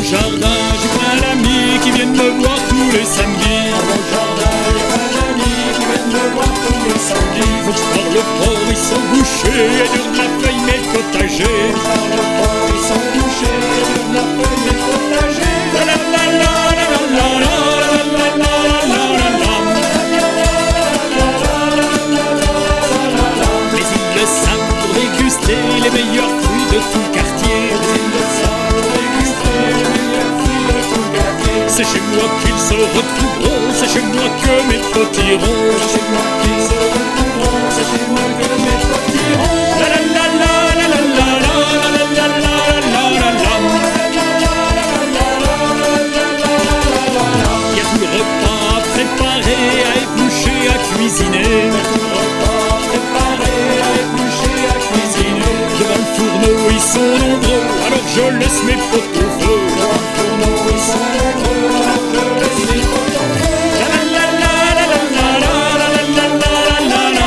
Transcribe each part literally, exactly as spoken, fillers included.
jardin, j'ai plein d'amis qui viennent me voir tous les samedis. Dans mon jardin, j'ai plein d'amis qui viennent me voir tous les samedis. Faut que je parle fort, ils sont bouchés, et dur de la feuille mes potagers. Faut que je parle fort, ils sont bouchés, et dur de la feuille mes potagers. La la la la la la la la la la la la la. Mais ils le savent pour déguster les meilleurs fruits de tout le quartier. Mais ils le savent pour déguster les meilleurs fruits de tout le quartier. C'est chez moi qu'ils se retrouveront, c'est chez moi que mes potes iront. C'est chez moi qu'ils se retrouveront, c'est chez moi que mes potes iront. La la la la la la la la la la la la la. Il y a tout le repas à préparer, à éplucher, à cuisiner. Devant le fourneau ils sont nombreux, alors je laisse mes potes au feu. Devant le fourneau ils sont nombreux, alors je laisse mes potes au feu. La la la la la la la la la la la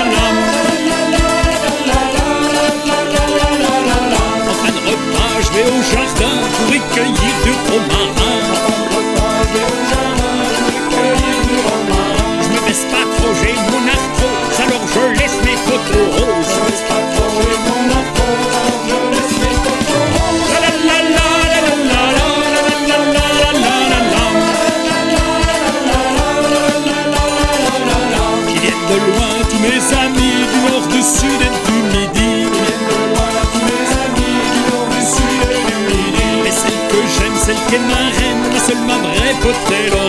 la. En fin de repas je vais au jardin pour recueillir du romarin. En fin de repas je vais au jardin pour recueillir du romarin. Je me baisse pas trop, j'ai mon arthrose, alors je laisse mes potes au rose. Je me baisse pas trop, j'ai mon arthrose, alors je laisse mes potes au rose. La la la la la la la la la la la la. Ils viennent de loin tous mes amis, du nord, du sud et du midi. Ils viennent de loin tous mes amis, du nord, du sud et du midi. Mais celle que j'aime, celle qui est ma reine, ma seule, ma vraie pote, elle